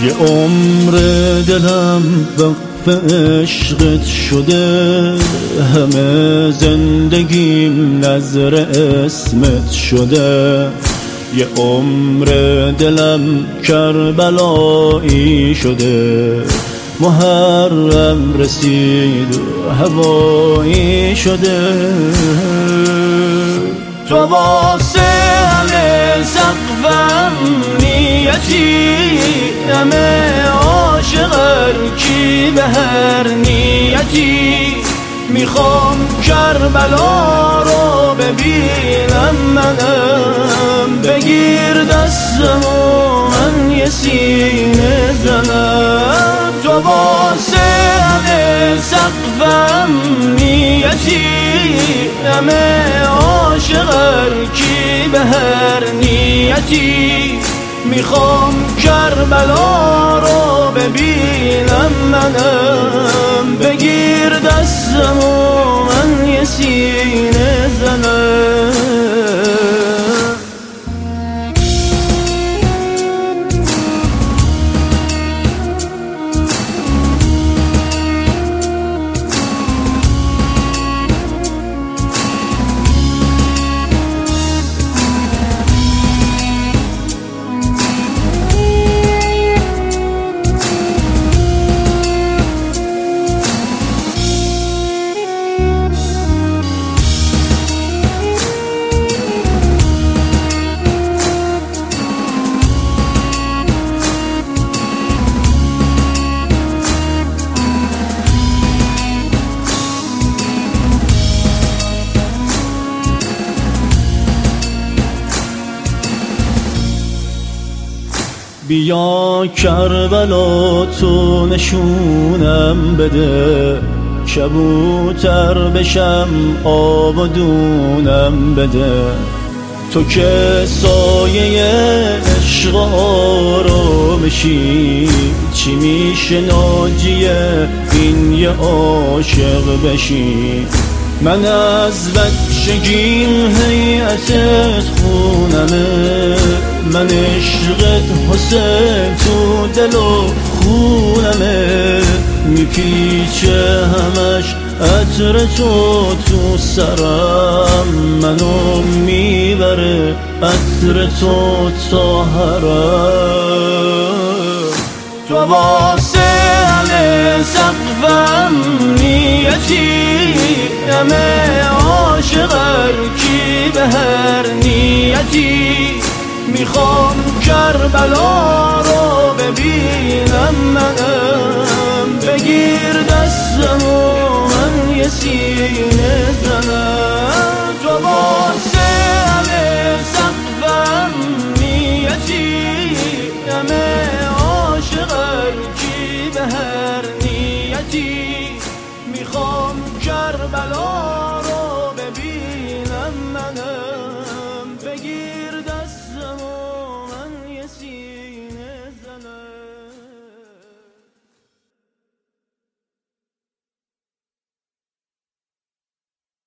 یه عمر دلم وقف عشقت شده، همه زندگیم نظر اسمت شده. یه عمر دلم کربلایی شده، محرم رسید و هوایی شده. تو واسه همه سقفم نیتی، همه عاشقر کی به هر نیتی. میخوام کربلا رو ببینم منم، بگیر دستم و من یه سینه زنم. تو واسه همه سقفم نیتی، همه عاشقر کی به هر نیتی. میخوام کربلا رو ببینم منم، بگیر دستم و من یه سینه زنم. بیا کربلا تو نشونم بده، کبوتر بشم آب و دونم بده. تو که سایه عشق آرامشی، چی میشه ناجیه این یه عاشق بشی. من از بچگیم هیئتت خونمه، من عشقت حسین تو دل و خونمه. میپیچه همش عطر تو سرم، منو میبره عطر تو تا حرم. تو واسه همه سقفم نیتی، همه عاشقر کی به هر نیتی. میخوام کربلا رو ببینم منم، بگیر دستم و من یه سینه زنم. تو واسه همه سقفم نیتی، همه عاشقر کی به هر نیتی. میخوام کربلا رو ببینم منم، بگیر